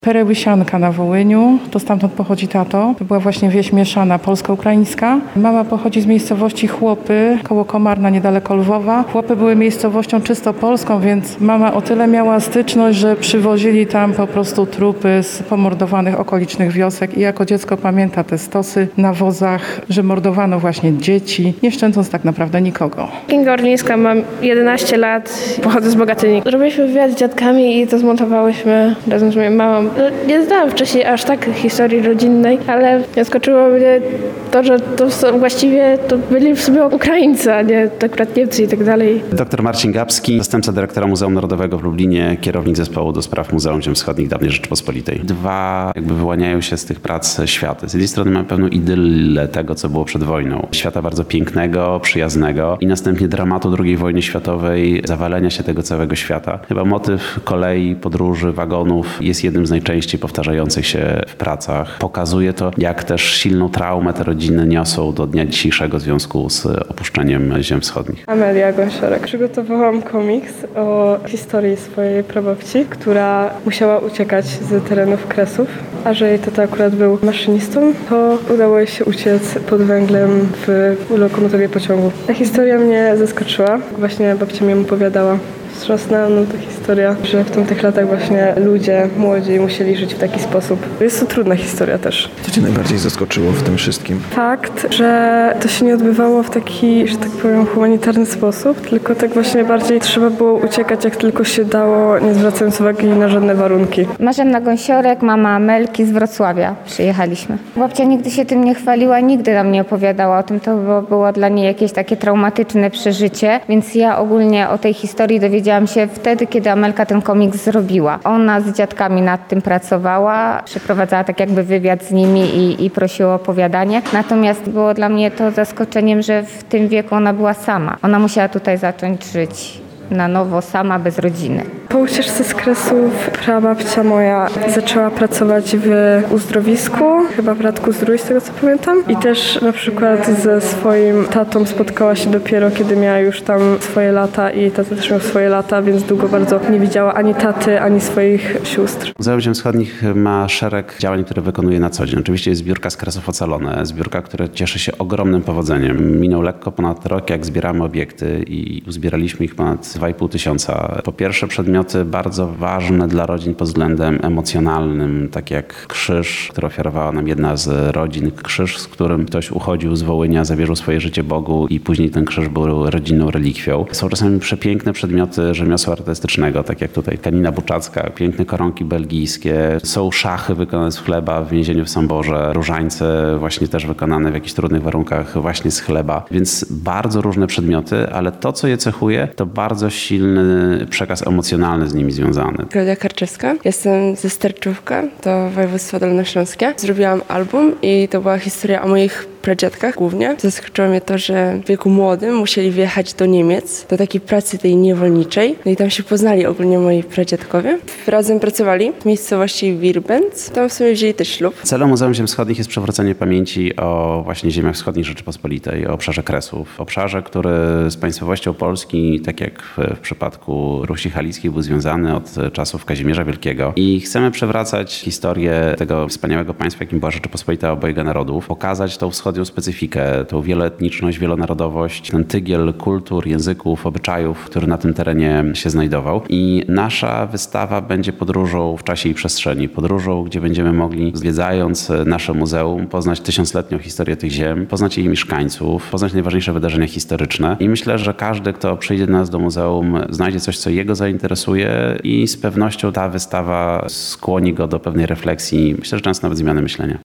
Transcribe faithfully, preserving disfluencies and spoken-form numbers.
Perełysianka na Wołyniu, to stamtąd pochodzi tato. To była właśnie wieś mieszana polsko-ukraińska. Mama pochodzi z miejscowości Chłopy, koło Komarna, niedaleko Lwowa. Chłopy były miejscowością czysto polską, więc mama o tyle miała styczność, że przywozili tam po prostu trupy z pomordowanych okolicznych wiosek i jako dziecko pamięta te stosy na wozach, że mordowano właśnie dzieci, nie szczędząc tak naprawdę nikogo. Kinga Orlińska, mam jedenaście lat, pochodzę z Bogatyni. Robiliśmy wywiad z dziadkami i to zmontowałyśmy razem z moją mamą. Nie znałam wcześniej aż tak historii rodzinnej, ale zaskoczyło mnie to, że to są właściwie to byli w sumie Ukraińcy, a nie akurat Niemcy i tak dalej. Doktor Marcin Gapski, zastępca dyrektora Muzeum Narodowego w Lublinie, kierownik zespołu do spraw Muzeum Ziem Wschodnich Dawnej Rzeczypospolitej. Dwa jakby wyłaniają się z tych prac światy. Z jednej strony mamy pewną idyllę tego, co było przed wojną. Świata bardzo pięknego, przyjaznego i następnie dramatu drugiej wojny światowej, zawalenia się tego całego świata. Chyba motyw kolei, podróży, wagonów jest jednym z najczęściej powtarzających się w pracach. Pokazuje to, jak też silną traumę te rodziny niosą do dnia dzisiejszego w związku z opuszczeniem Ziem Wschodnich. Amelia Gąsiorek. Przygotowałam komiks o historii swojej prababci, która musiała uciekać z terenów Kresów, a że jej tata akurat był maszynistą, to udało jej się uciec pod węglem w lokomotywie pociągu. Ta historia mnie zaskoczyła. Właśnie babcia mi opowiadała. Wstrząsnęła mną ta historia, że w tamtych latach właśnie ludzie młodzi musieli żyć w taki sposób. Jest to trudna historia też. Co cię najbardziej zaskoczyło w tym wszystkim? Fakt, że to się nie odbywało w taki, że tak powiem, humanitarny sposób, tylko tak właśnie bardziej trzeba było uciekać jak tylko się dało, nie zwracając uwagi na żadne warunki. Marzena Gąsiorek, mama Amelki z Wrocławia przyjechaliśmy. Babcia nigdy się tym nie chwaliła, nigdy nam nie opowiadała o tym, to było, było dla niej jakieś takie traumatyczne przeżycie, więc ja ogólnie o tej historii dowiedziałam się wtedy, kiedy Amelka ten komiks zrobiła. Ona z dziadkami nad tym pracowała, przeprowadzała tak jakby wywiad z nimi i, i prosiła o opowiadanie. Natomiast było dla mnie to zaskoczeniem, że w tym wieku ona była sama. Ona musiała tutaj zacząć żyć na nowo, sama, bez rodziny. Po ucieczce z Kresów prababcia moja zaczęła pracować w uzdrowisku, chyba w Radku Zdrój, z tego co pamiętam. I też na przykład ze swoim tatą spotkała się dopiero, kiedy miała już tam swoje lata i tata też miał swoje lata, więc długo bardzo nie widziała ani taty, ani swoich sióstr. Muzeum Ziem Wschodnich ma szereg działań, które wykonuje na co dzień. Oczywiście jest zbiórka z Kresów Ocalone, zbiórka, która cieszy się ogromnym powodzeniem. Minął lekko ponad rok, jak zbieramy obiekty i uzbieraliśmy ich ponad dwa i pół tysiąca. Po pierwsze przedmioty bardzo ważne dla rodzin pod względem emocjonalnym, tak jak krzyż, który ofiarowała nam jedna z rodzin. Krzyż, z którym ktoś uchodził z Wołynia, zawierzył swoje życie Bogu i później ten krzyż był rodzinną relikwią. Są czasami przepiękne przedmioty rzemiosła artystycznego, tak jak tutaj tkanina buczacka, piękne koronki belgijskie. Są szachy wykonane z chleba w więzieniu w Samborze, różańce właśnie też wykonane w jakichś trudnych warunkach właśnie z chleba. Więc bardzo różne przedmioty, ale to, co je cechuje, to bardzo silny przekaz emocjonalny z nimi związany. Klaudia Karczewska. Jestem ze Sterczówka, to województwo dolnośląskie. Zrobiłam album i to była historia o moich pradziadkach głównie. Zaskoczyło mnie to, że w wieku młodym musieli wyjechać do Niemiec, do takiej pracy tej niewolniczej. No i tam się poznali ogólnie moi pradziadkowie. Razem pracowali w miejscowości Wirbenz. Tam w sumie wzięli też ślub. Celem Muzeum Ziem Wschodnich jest przywrócenie pamięci o właśnie ziemiach wschodnich Rzeczypospolitej, o obszarze Kresów. Obszarze, który z państwowością Polski, tak jak w, w przypadku Rusi Halickiej, był związany od czasów Kazimierza Wielkiego. I chcemy przewracać historię tego wspaniałego państwa, jakim była Rzeczypospolita obojga narodów, pokazać tą wschodnią specyfikę, tą wieloetniczność, wielonarodowość, ten tygiel kultur, języków, obyczajów, który na tym terenie się znajdował. I nasza wystawa będzie podróżą w czasie i przestrzeni. Podróżą, gdzie będziemy mogli, zwiedzając nasze muzeum, poznać tysiącletnią historię tych ziem, poznać jej mieszkańców, poznać najważniejsze wydarzenia historyczne. I myślę, że każdy, kto przyjdzie do nas do muzeum, znajdzie coś, co jego zainteresuje i z pewnością ta wystawa skłoni go do pewnej refleksji, myślę, że często nawet zmiany myślenia.